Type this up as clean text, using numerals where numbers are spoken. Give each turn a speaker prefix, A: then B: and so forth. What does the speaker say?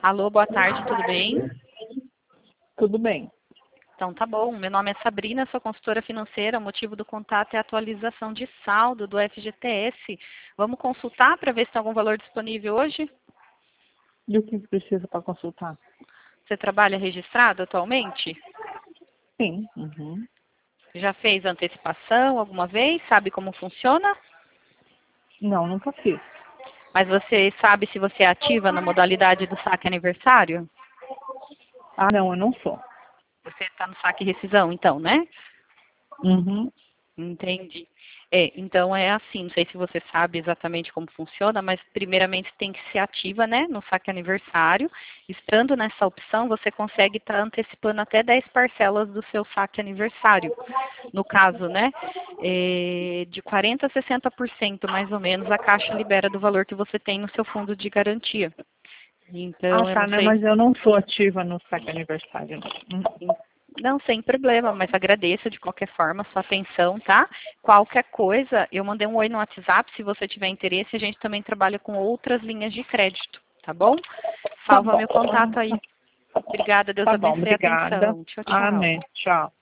A: Alô, boa tarde, tudo bem?
B: Tudo bem.
A: Então tá bom, meu nome é Sabrina, sou consultora financeira, o motivo do contato é a atualização de saldo do FGTS. Vamos consultar para ver se tem algum valor disponível hoje?
B: E o que precisa para consultar?
A: Você trabalha registrado atualmente?
B: Sim. Uhum.
A: Já fez antecipação alguma vez? Sabe como funciona?
B: Não, nunca fiz.
A: Mas você sabe se você é ativa na modalidade do saque aniversário?
B: Ah, não, eu não sou.
A: Você está no saque rescisão, então, né?
B: Uhum.
A: Entendi. Então é assim, não sei se você sabe exatamente como funciona, mas primeiramente tem que ser ativa, né, no saque aniversário. Estando nessa opção, você consegue estar antecipando até 10 parcelas do seu saque aniversário. No caso, né, de 40% a 60% mais ou menos, a Caixa libera do valor que você tem no seu fundo de garantia.
B: Ah,
A: Então, eu
B: tá,
A: não
B: né?
A: sei.
B: Mas eu não sou ativa no saque aniversário.
A: Não, sem problema, mas agradeço de qualquer forma a sua atenção, tá? Qualquer coisa, eu mandei um oi no WhatsApp, se você tiver interesse, a gente também trabalha com outras linhas de crédito, tá bom?
B: Tá
A: Salva
B: bom.
A: meu contato aí. Obrigada, Deus
B: Tá bom,
A: abençoe a
B: obrigada.
A: atenção. Tchau, tchau.
B: Amém. Tchau.